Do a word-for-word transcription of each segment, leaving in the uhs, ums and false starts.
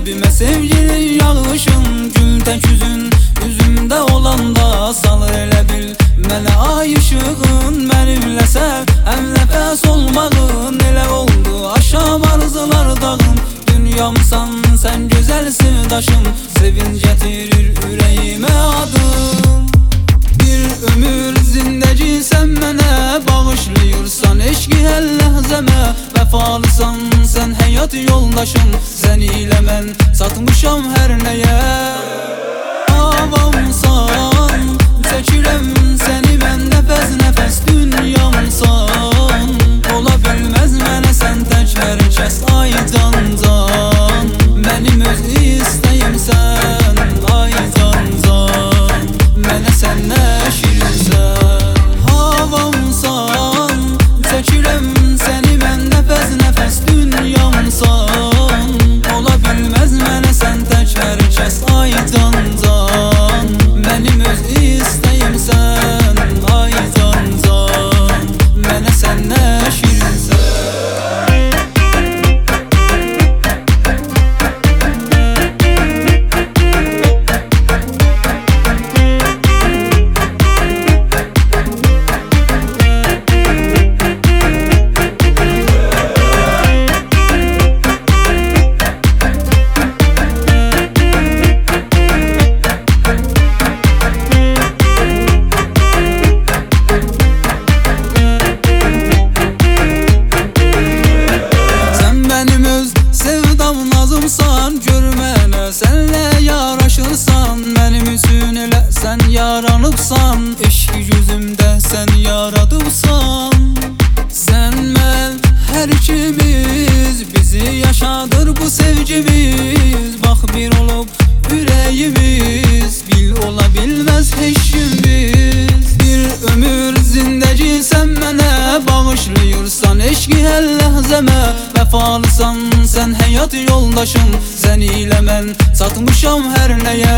Kalbime sevginin yağışın, gül tek yüzün üzümde olanda salır elə bil mənə ay ışığın. Mənimlə sev, həm nəfəs olmağın elə oldu aşam arzular dağın. Dünyamsan sen güzel sevdaşım, sevinç getirir ürəyimə adın. Bir ömür zindəci sen mənə bağışlayırsan eşqi hər ləhzəmə. Vəfalısan sen həyat yoldaşım, sən ilə mən satmışam hər nəyə. Avamsan, çəkirəm səni mən nəfəs nəfəs dünyamsan. Ola bilməz mənə sən tək hər kəs ay can can. Mənim öz istəyimsən ay can can. Mənə sən nə şirinsən. Havamsan, çəkirəm səni mən nəfəs nəfəs dünyamsan. Ola bilməz mənə sən tək hər kəs ay can can. Mənim öz istəyimsən ay can can. Mənə sən nə şirinsən. Görmənə sənlə yaraşırsan, mənim üçün elə sən yaranıbsan. Eşqi gözümdə sən yaradıbsan. Sən mən hər ikimiz, bizi yaşadır bu sevgimiz. Bax bir olub ürəyimiz, bil ola bilməz heç kim biz. Bir ömür zindəci sən mənə bağışlayırsan eşqi hər ləhzəmə. Vəfalısan sen həyat yoldaşım, sən ilə mən satmışam hər nəyə.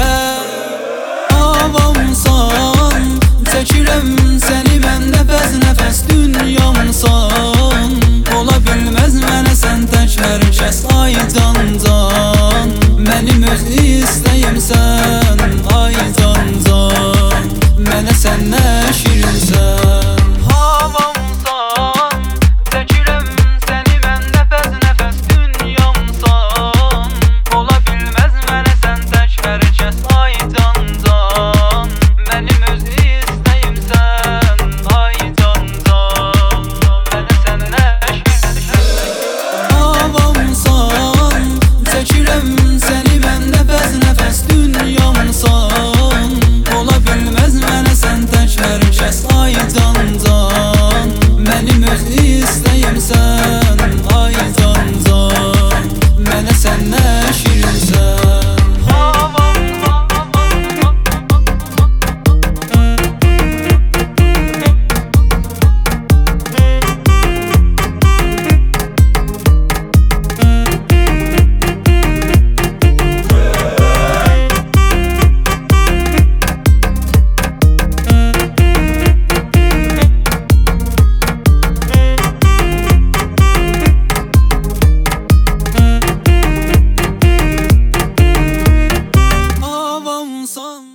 Avamsan, çəkirəm səni mən nəfəs nəfəs dünyamsan. Ola bilməz mənə sən tək hər kəs ay can can. Mənim öz istəyimsən ay can can. Mənə sən nə şirinsən. Havamsan, çəkirəm səni mən nəfəs nəfəs dünyamsan. Ola bilməz mənə sən tək hər kəs ay can can. Mənim öz istəyimsən ay can can. Mənə sən nə şirinsən. Havamsan, çəkirəm səni mən nəfəs nəfəs dünyamsan. Ola bilməz mənə sən tək hər kəs ay can can. Mənim öz istəyimsən ay can can. Mənə sən nə şirinsən. Son